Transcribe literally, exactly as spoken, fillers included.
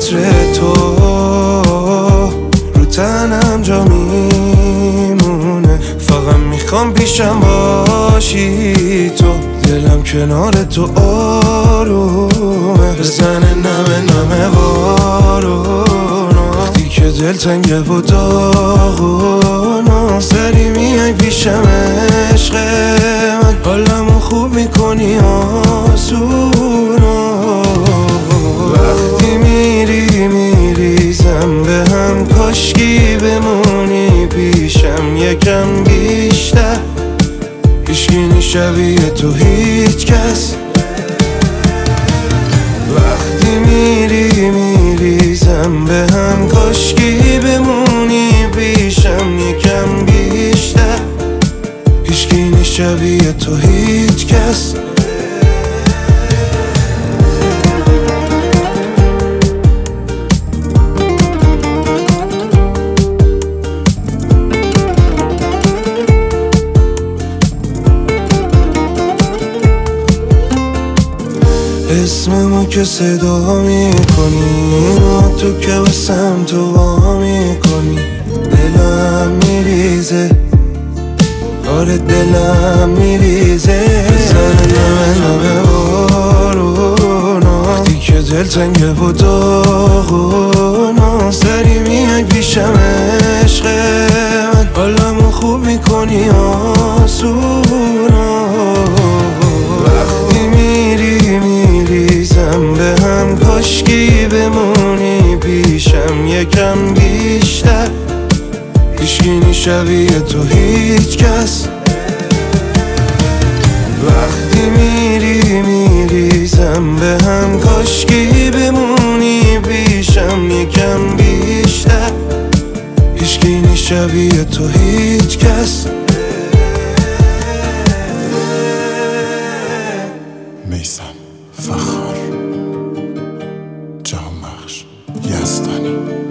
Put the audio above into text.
عطر تو رو تنم جا میمونه، فقط میخوام پیشم باشی تو، دلم کنار تو آرومه، بزنه نمه نمه بارونا، وقتی که دل تنگه و داغونا، سری میای پیشم عشق من، حالمو خوب میکنی آسونا، وقتی میری میریزم به هم، کاشکی بمونی پیشم یکم بیشتر، هیچکی شبیه تو هیچ کس، وقتی میری میریزم به هم، کاشکی بمونی پیشم یکم بیشتر، هیچکی شبیه تو هیچ کس. اسممو که صدا میکنی، تو که واسم تو وا میکنی، دلم میریزه، آره دلم میریزه، بزنه نمه نمه بارونا، وقتی که دل تنگه و داغونا، سری میای پیشم عشق من، حالمو خوب میکنی آسونا، وقتی میری میریزم به هم، کاشکی بمونی پیشم یکم بیشتر، هیچکی شبیه تو هیچ کس، وقتی میری میریزم به هم، کاشکی بمونی پیشم یکم بیشتر، هیچکی شبیه تو هیچ کس. میثم فخر، جهانبخش یزدانی.